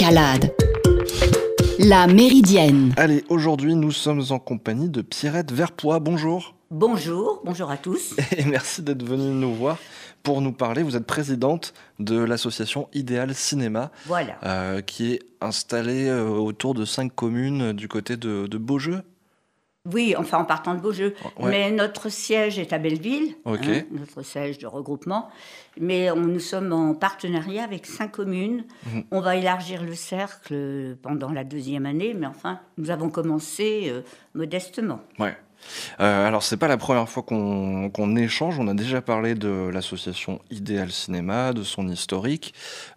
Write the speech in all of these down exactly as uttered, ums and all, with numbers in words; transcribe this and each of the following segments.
Escalade. La Méridienne. Allez, aujourd'hui, nous sommes en compagnie de Pierrette Verpoix. Bonjour. Bonjour, bonjour à tous. Et merci d'être venue nous voir pour nous parler. Vous êtes présidente de l'association Idéal Cinéma, Voilà. euh, qui est installée euh, autour de cinq communes du côté de, de Beaujeu. Oui, enfin en partant de Beaujeu. Ouais. Mais notre siège est à Belleville, Ok. hein, notre siège de regroupement. Mais on, nous sommes en partenariat avec cinq communes. Mhm. On va élargir le cercle pendant la deuxième année, mais enfin, nous avons commencé euh, modestement. Ouais. Euh, alors, c'est pas la première fois qu'on qu'on échange. On a déjà parlé de l'association Idéal Cinéma, de son historique.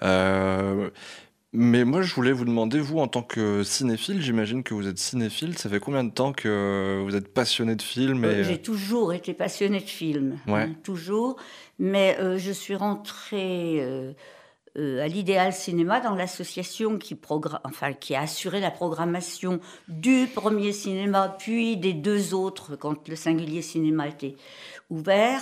Euh, mais moi, je voulais vous demander, vous, en tant que cinéphile, j'imagine que vous êtes cinéphile. Ça fait combien de temps que vous êtes passionné de films et... Euh, J'ai toujours été passionnée de films, Ouais. hein, toujours. Mais euh, je suis rentrée euh, euh, à l'Idéal Cinéma dans l'association qui, progra- enfin, qui a assuré la programmation du premier cinéma, puis des deux autres quand le Singulier Cinéma était ouvert,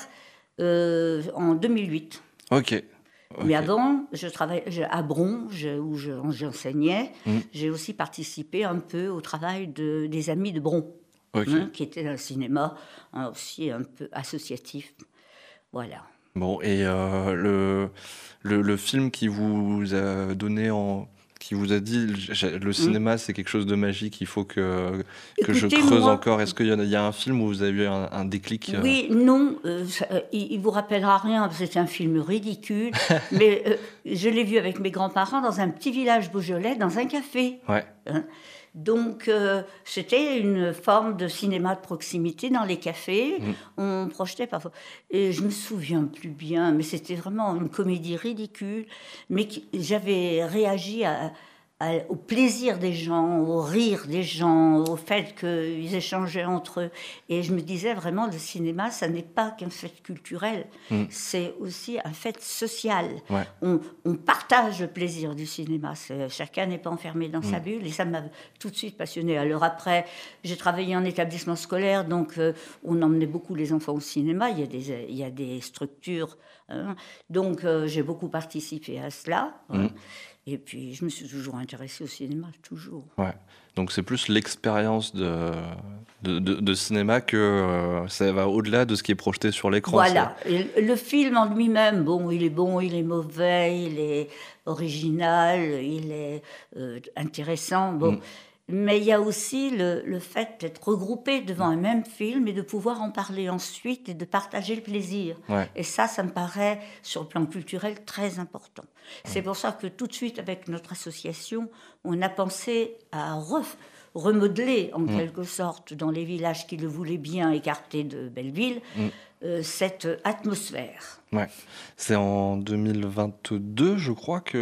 euh, en deux mille huit. Ok. Ok. Mais avant, je travaillais je- à Bron, je- où je- j'enseignais. Mm. J'ai aussi participé un peu au travail de, des Amis de Bron, Ok. hein, qui était un cinéma hein, aussi un peu associatif. Voilà. Bon, et euh, le, le, le film qui vous a donné en... qui vous a dit le, le cinéma c'est quelque chose de magique, il faut que, que je Écoutez, creuse moi- encore. Est-ce qu'il y, en a- il y a un film où vous avez eu un, un déclic euh, Oui, non, euh, ça, euh, il, il vous rappellera rien, parce que c'est un film ridicule, mais euh, je l'ai vu avec mes grands-parents dans un petit village beaujolais, dans un café. Ouais. Hein. Donc, euh, c'était une forme de cinéma de proximité dans les cafés. Mm. On projetait parfois. Et je me souviens plus bien, mais c'était vraiment une comédie ridicule. Mais qui- j'avais réagi à, à- au plaisir des gens, au rire des gens, au fait qu'ils échangeaient entre eux. Et je me disais vraiment, le cinéma, ça n'est pas qu'un fait culturel, Mm. c'est aussi un fait social. Ouais. On, on partage le plaisir du cinéma. C'est- chacun n'est pas enfermé dans Mm. sa bulle. Et ça m'a tout de suite passionnée. Alors après, j'ai travaillé en établissement scolaire, donc euh, on emmenait beaucoup les enfants au cinéma. Il y a des, il y a des structures. Hein. Donc euh, j'ai beaucoup participé à cela. Mm. hein. Et puis je me suis toujours intéressée au cinéma, toujours. Ouais. Donc c'est plus l'expérience de, de, de, de cinéma que euh, ça va au-delà de ce qui est projeté sur l'écran. Voilà. Et le film en lui-même, bon, il est bon, il est mauvais, il est original, il est euh, intéressant. Bon. Mm. Mais il y a aussi le, le fait d'être regroupé devant un même film et de pouvoir en parler ensuite et de partager le plaisir. c'est- Ouais. Et ça, ça me paraît, sur le plan culturel, très important. C'est pour ça que tout de suite, avec notre association, on a pensé à ref- remodeler, en quelque sorte, dans les villages qui le voulaient bien, écartés de Belleville, Mm. euh, cette atmosphère. Ouais. C'est en deux mille vingt-deux, je crois, que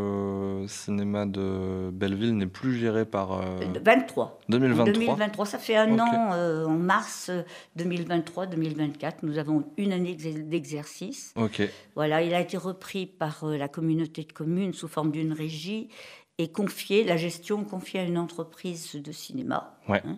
le cinéma de Belleville n'est plus géré par... euh, vingt-trois. deux mille vingt-trois. deux mille vingt-trois, ça fait un Ok. an, euh, en mars deux mille vingt-trois deux mille vingt-quatre, nous avons une année d'ex- d'exercice. Ok. Voilà, il a été repris par euh, la communauté de communes sous forme d'une régie et confié, la gestion confiée à une entreprise de cinéma, Ouais. hein,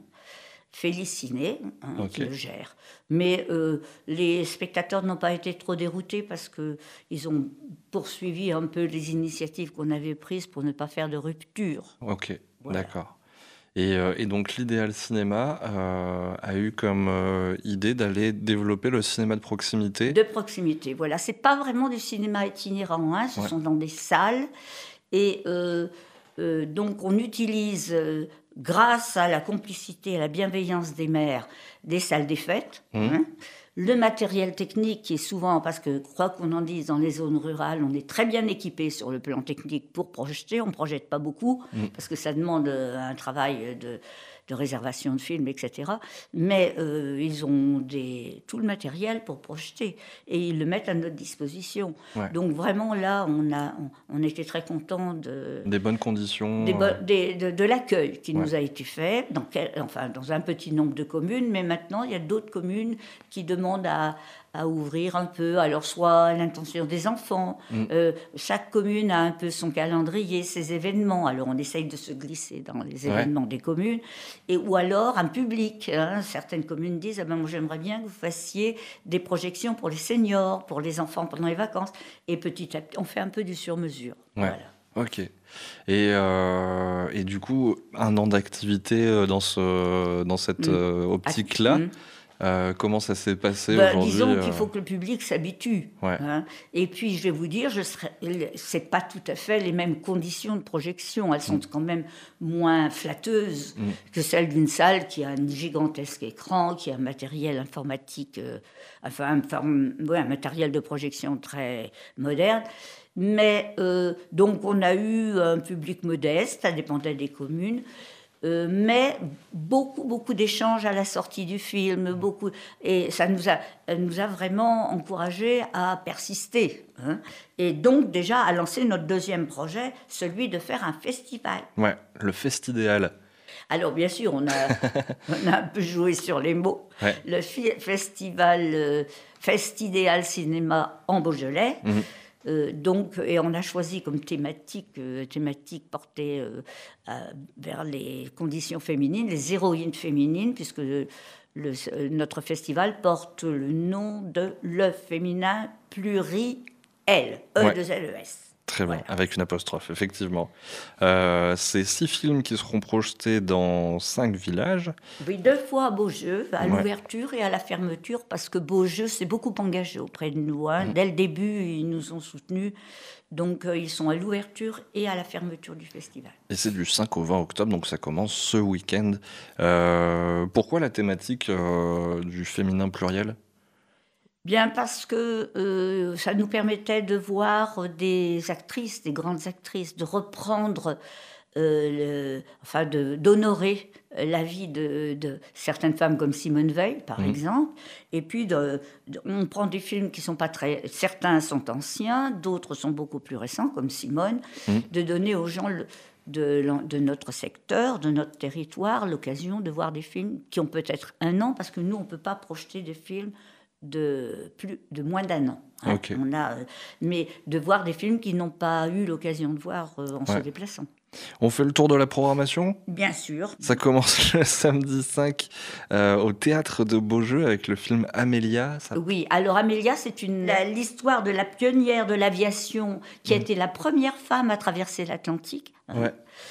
Féliciné, hein, Ok. qui le gère. Mais euh, les spectateurs n'ont pas été trop déroutés parce qu'ils ont poursuivi un peu les initiatives qu'on avait prises pour ne pas faire de rupture. Ok, Voilà. d'accord. Et, euh, et donc l'Idéal Cinéma euh, a eu comme euh, idée d'aller développer le cinéma de proximité. De proximité, voilà. C'est pas vraiment du cinéma itinérant, hein. Ce Ouais. sont dans des salles. Et euh, euh, donc, on utilise, euh, grâce à la complicité et à la bienveillance des maires, des salles des fêtes. Mmh. hein. Le matériel technique qui est souvent, parce que quoi qu'on en dise, dans les zones rurales, on est très bien équipé sur le plan technique pour projeter. On ne projette pas beaucoup, Mmh. parce que ça demande euh, un travail de, de réservation de films, et cetera. Mais euh, ils ont des, tout le matériel pour projeter et ils le mettent à notre disposition. Ouais. Donc vraiment là, on, a, on, on était très contents de, Des bonnes conditions. des bo- euh, des- de, de l'accueil qui Ouais. nous a été fait, dans, quel- enfin, dans un petit nombre de communes, mais maintenant il y a d'autres communes qui demandent à, à ouvrir un peu, alors soit à l'intention des enfants, Mm. euh, chaque commune a un peu son calendrier, ses événements, alors on essaye de se glisser dans les Ouais. événements des communes, et, ou alors un public, hein. Certaines communes disent, ah ben, moi j'aimerais bien que vous fassiez des projections pour les seniors, pour les enfants pendant les vacances, et petit à petit on fait un peu du sur-mesure. Ouais. Voilà. Ok. Et, euh, et du coup, un an d'activité dans, ce, dans cette mmh. euh, optique-là, mmh. euh, comment ça s'est passé ben, aujourd'hui? Disons euh... qu'il faut que le public s'habitue. Ouais. Hein. Et puis, je vais vous dire, je serai... c'est pas tout à fait les mêmes conditions de projection. Elles sont mmh. quand même moins flatteuses mmh. que celles d'une salle qui a un gigantesque écran, qui a un matériel informatique, euh, enfin, un, ouais, un matériel de projection très moderne. Mais euh, donc on a eu un public modeste, ça dépendait des communes, euh, mais beaucoup beaucoup d'échanges à la sortie du film, beaucoup, et ça nous a nous a vraiment encouragés à persister, hein, et donc déjà à lancer notre deuxième projet, celui de faire un festival. Ouais, le Festidéal. Alors bien sûr, on a on a un peu joué sur les mots. Ouais. Le fi- festival euh, Festidéal Cinéma en Beaujolais. Mmh. Euh, donc, et on a choisi comme thématique, euh, thématique portée euh, à, vers les conditions féminines, les héroïnes féminines, puisque le, le, notre festival porte le nom de Le Féminin Pluriel, E deux L E S. Très bien, voilà. Avec une apostrophe, effectivement. Euh, c'est six films qui seront projetés dans cinq villages. Oui, deux fois à Beaujeu, à ouais. l'ouverture et à la fermeture, parce que Beaujeu s'est beaucoup engagé auprès de nous. Hein. Mmh. Dès le début, ils nous ont soutenus. Donc, euh, ils sont à l'ouverture et à la fermeture du festival. Et c'est du cinq au vingt octobre, donc ça commence ce week-end. Euh, pourquoi la thématique euh, du féminin pluriel ? Bien parce que euh, ça nous permettait de voir des actrices, des grandes actrices, de reprendre, euh, le, enfin de, d'honorer la vie de, de certaines femmes comme Simone Veil, par mmh. exemple. Et puis, de, de, on prend des films qui sont pas très... Certains sont anciens, d'autres sont beaucoup plus récents, comme Simone, mmh. de donner aux gens... Le, De, de notre secteur, de notre territoire, l'occasion de voir des films qui ont peut-être un an, parce que nous, on ne peut pas projeter des films de, plus, de moins d'un an. Hein. Okay. On a, mais de voir des films qu'ils n'ont pas eu l'occasion de voir euh, en ouais. se déplaçant. On fait le tour de la programmation ? Bien sûr. Ça commence le samedi cinq euh, au Théâtre de Beaujeu avec le film Amélia. Ça... Oui, alors Amélia, c'est une, la, l'histoire de la pionnière de l'aviation qui mmh. a été la première femme à traverser l'Atlantique. Ouais.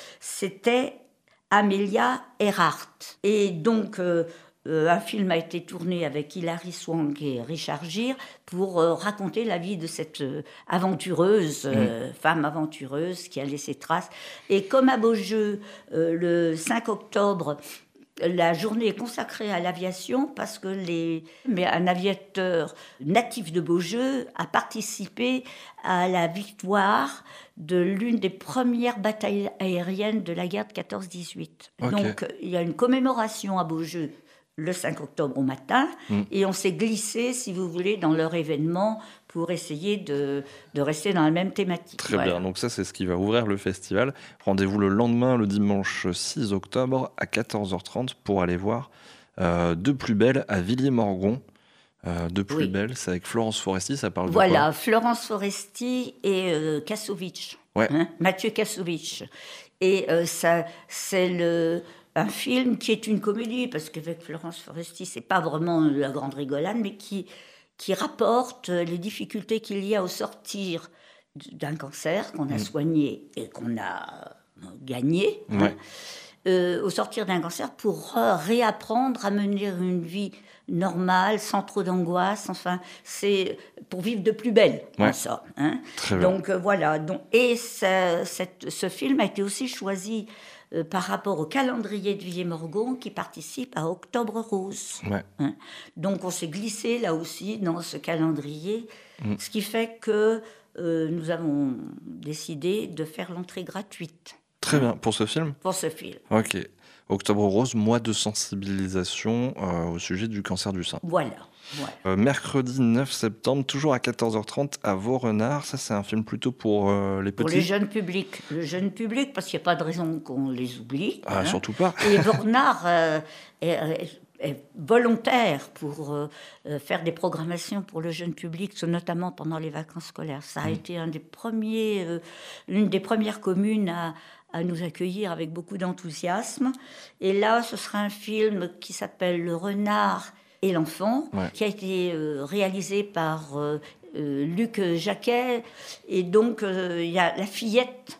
C'était Amelia Earhart. Et donc, euh, euh, un film a été tourné avec Hilary Swank et Richard Gere pour euh, raconter la vie de cette euh, aventureuse, euh, mmh. femme aventureuse qui a laissé trace. Et comme à Beaujeu, euh, le cinq octobre, la journée est consacrée à l'aviation parce que les... Mais un aviateur natif de Beaujeu a participé à la victoire de l'une des premières batailles aériennes de la guerre de quatorze dix-huit. Okay. Donc, il y a une commémoration à Beaujeu le cinq octobre au matin, mmh. et on s'est glissé, si vous voulez, dans leur événement pour essayer de, de rester dans la même thématique. Très voilà. bien, donc ça c'est ce qui va ouvrir le festival. Rendez-vous le lendemain, le dimanche six octobre à quatorze heures trente pour aller voir euh, De plus belle à Villiers-Morgon. Euh, de plus oui. belle, c'est avec Florence Foresti, ça parle voilà, de quoi ? Voilà, Florence Foresti et euh, Kassovitch, ouais. hein, Mathieu Kassovitch. Et euh, ça, c'est le... un film qui est une comédie, parce qu'avec Florence Foresti, c'est pas vraiment la grande rigolade, mais qui, qui rapporte les difficultés qu'il y a au sortir d'un cancer qu'on a mmh. soigné et qu'on a gagné, ouais. hein, euh, au sortir d'un cancer pour réapprendre à mener une vie normale, sans trop d'angoisse, enfin, c'est pour vivre de plus belle, ouais. en somme. Hein. Très donc bien. Euh, voilà, donc, et ça, cette, ce film a été aussi choisi Euh, par rapport au calendrier de Villiers-Morgon qui participe à Octobre Rose. Ouais. Hein. Donc on s'est glissé là aussi dans ce calendrier, mmh. ce qui fait que euh, nous avons décidé de faire l'entrée gratuite. Très bien, pour ce film ? Pour ce film. Ok. Octobre Rose, mois de sensibilisation euh, au sujet du cancer du sein. Voilà. Voilà. Euh, mercredi neuf septembre, toujours à quatorze heures trente, à Vaux-Renard. Ça, c'est un film plutôt pour euh, les petits. Pour les jeunes publics. Le jeune public, parce qu'il n'y a pas de raison qu'on les oublie. Ah, hein. Surtout pas. Et Vaux-Renard euh, est, est, est volontaire pour euh, faire des programmations pour le jeune public, notamment pendant les vacances scolaires. Ça a mmh. été un des premiers, euh, l'une des premières communes à, à nous accueillir avec beaucoup d'enthousiasme. Et là, ce sera un film qui s'appelle Le Renard et l'enfant, ouais. qui a été euh, réalisé par euh, euh, Luc Jacquet. Et donc, il euh, y a la fillette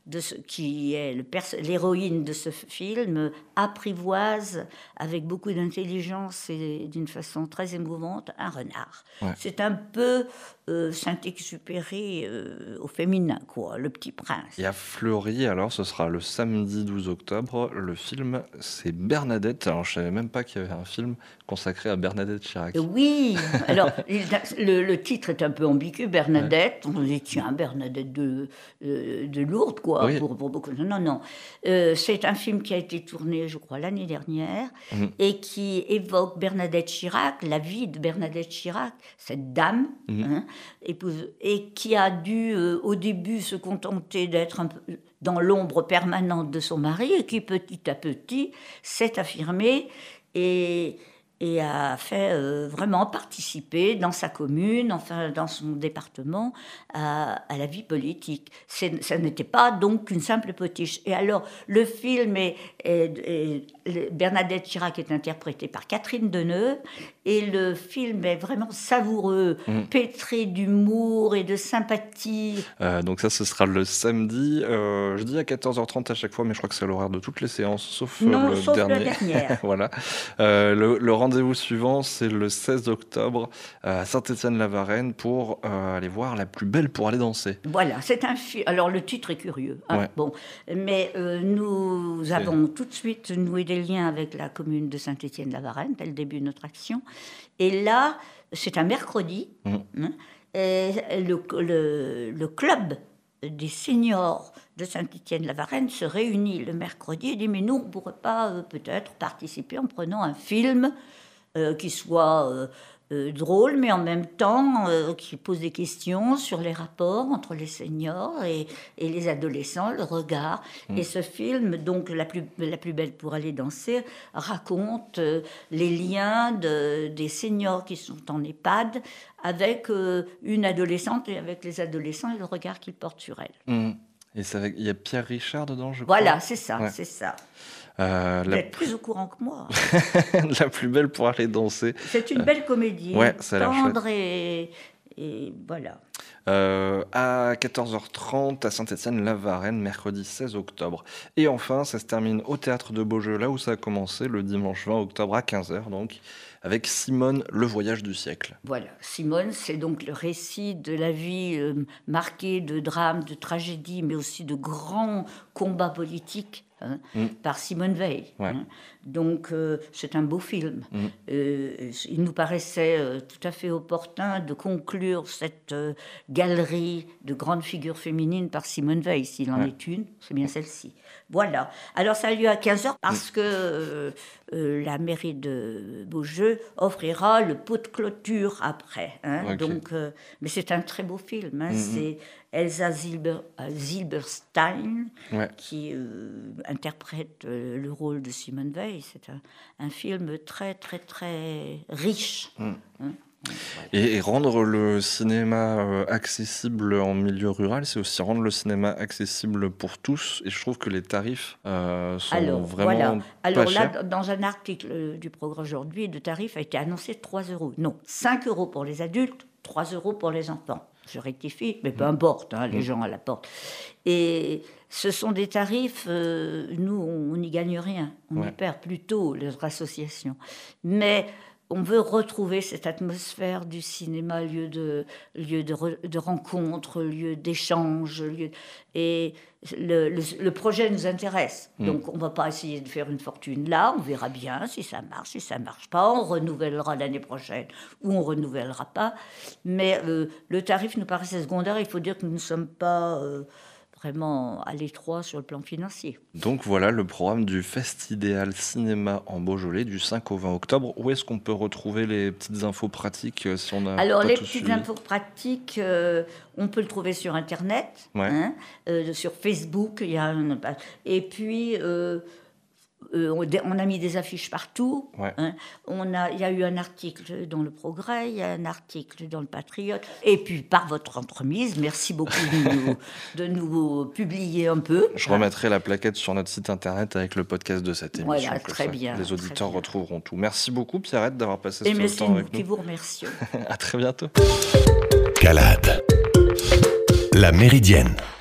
de ce, qui est le perso- l'héroïne de ce film, apprivoise avec beaucoup d'intelligence et d'une façon très émouvante un renard. Ouais. C'est un peu euh, Saint-Exupéry euh, au féminin, quoi, le petit prince. Et à Fleury, alors, ce sera le samedi douze octobre. Le film, c'est Bernadette. Alors, je savais même pas qu'il y avait un film consacré à Bernadette Chirac. Oui, alors le, le titre est un peu ambigu, Bernadette. Ouais. On dit tiens, Bernadette de, euh, de Lourdes, quoi, oui. pour, pour beaucoup. Non, non. Euh, c'est un film qui a été tourné, je crois, l'année dernière, mmh. et qui évoque Bernadette Chirac, la vie de Bernadette Chirac, cette dame, mmh. hein, épouse, et qui a dû, euh, au début, se contenter d'être un peu dans l'ombre permanente de son mari, et qui, petit à petit, s'est affirmée et... et a fait euh, vraiment participer dans sa commune, enfin dans son département, à, à la vie politique. C'est, ça n'était pas donc qu'une simple potiche. Et alors, le film est, est, est, est Bernadette Chirac est interprétée par Catherine Deneuve, et le film est vraiment savoureux, mmh. pétré d'humour et de sympathie. Euh, donc ça, ce sera le samedi. Euh, je dis à quatorze heures trente à chaque fois, mais je crois que c'est l'horaire de toutes les séances, sauf non, le sauf dernier. la dernière. Voilà. Euh, le, le rendez-vous suivant, c'est le seize octobre à Saint-Étienne-la-Varenne pour euh, aller voir La plus belle pour aller danser. Voilà, c'est un film. Alors le titre est curieux, hein, ouais. bon, mais euh, nous c'est... avons tout de suite noué des liens avec la commune de Saint-Étienne-la-Varenne dès le début de notre action. Et là, c'est un mercredi. Mmh. Hein, et le, le, le club des seniors de Saint-Étienne-la-Varenne se réunit le mercredi et dit mais nous on ne pourrait pas euh, peut-être participer en prenant un film euh, qui soit euh, euh, drôle mais en même temps euh, qui pose des questions sur les rapports entre les seniors et, et les adolescents, le regard. Mmh. Et ce film, donc la plus, la plus belle pour aller danser, raconte euh, les liens de, des seniors qui sont en EHPAD avec euh, une adolescente et avec les adolescents et le regard qu'ils portent sur elle. Mmh. Et c'est avec... il y a Pierre Richard dedans, je voilà, crois. c'est ça, ouais. c'est ça. Euh, Vous la... êtes plus au courant que moi. La plus belle pour aller danser. C'est une belle comédie, ouais, ça a l'air tendre et... et voilà. Euh, à quatorze heures trente à Saint-Étienne-la-Varenne, mercredi seize octobre. Et enfin, ça se termine au Théâtre de Beaujeu, là où ça a commencé, le dimanche vingt octobre à quinze heures, donc, avec Simone, le voyage du siècle. Voilà, Simone, c'est donc le récit de la vie euh, marquée de drames, de tragédies, mais aussi de grands combats politiques. Hein, mmh. par Simone Veil. Ouais. Hein. Donc, euh, c'est un beau film. Mmh. Euh, il nous paraissait euh, tout à fait opportun de conclure cette euh, galerie de grandes figures féminines par Simone Veil. S'il en ouais. est une, c'est bien celle-ci. Voilà. Alors, ça a lieu à quinze heures parce mmh. que euh, euh, la mairie de Beaujeu offrira le pot de clôture après. Hein. Okay. Donc, euh, mais c'est un très beau film. Hein. Mmh. C'est Elsa Zilber, Zilberstein ouais. qui euh, interprète euh, le rôle de Simone Veil. C'est un, un film très, très, très riche. Mmh. Hein. Et, et rendre le cinéma euh, accessible en milieu rural, c'est aussi rendre le cinéma accessible pour tous. Et je trouve que les tarifs euh, sont Alors, vraiment voilà. pas Alors chers. Là, dans un article du Progrès aujourd'hui, le tarif a été annoncé trois euros. Non, cinq euros pour les adultes, trois euros pour les enfants. Je rectifie, mais peu importe, hein, les mmh. gens à la porte. Et ce sont des tarifs, euh, nous, on n'y gagne rien. On ouais. y perd plutôt, notre association. Mais on veut retrouver cette atmosphère du cinéma, lieu de, lieu de, re, de rencontre, lieu d'échange. Lieu... Et le, le, le projet nous intéresse. Mmh. Donc, on ne va pas essayer de faire une fortune là. On verra bien si ça marche, si ça ne marche pas. On renouvellera l'année prochaine ou on ne renouvellera pas. Mais euh, le tarif nous paraissait secondaire. Il faut dire que nous ne sommes pas... Euh, vraiment à l'étroit sur le plan financier. Donc voilà le programme du Festidéal Cinéma en Beaujolais du cinq au vingt octobre. Où est-ce qu'on peut retrouver les petites infos pratiques si on a Alors pas les tout petites suivi. infos pratiques, euh, on peut le trouver sur Internet, ouais. hein, euh, sur Facebook. Il y a un... Et puis... Euh, Euh, on a mis des affiches partout. Ouais. Hein. On a, il y a eu un article dans le Progrès, il y a un article dans le Patriote. Et puis, par votre entremise, merci beaucoup de nous, de nous publier un peu. Je remettrai la plaquette sur notre site internet avec le podcast de cette émission. Voilà, très bien. Les auditeurs bien. retrouveront tout. Merci beaucoup, Pierrette, d'avoir passé Et ce merci temps avec nous. Et merci, nous qui vous remercions. À très bientôt. Calade. La Méridienne.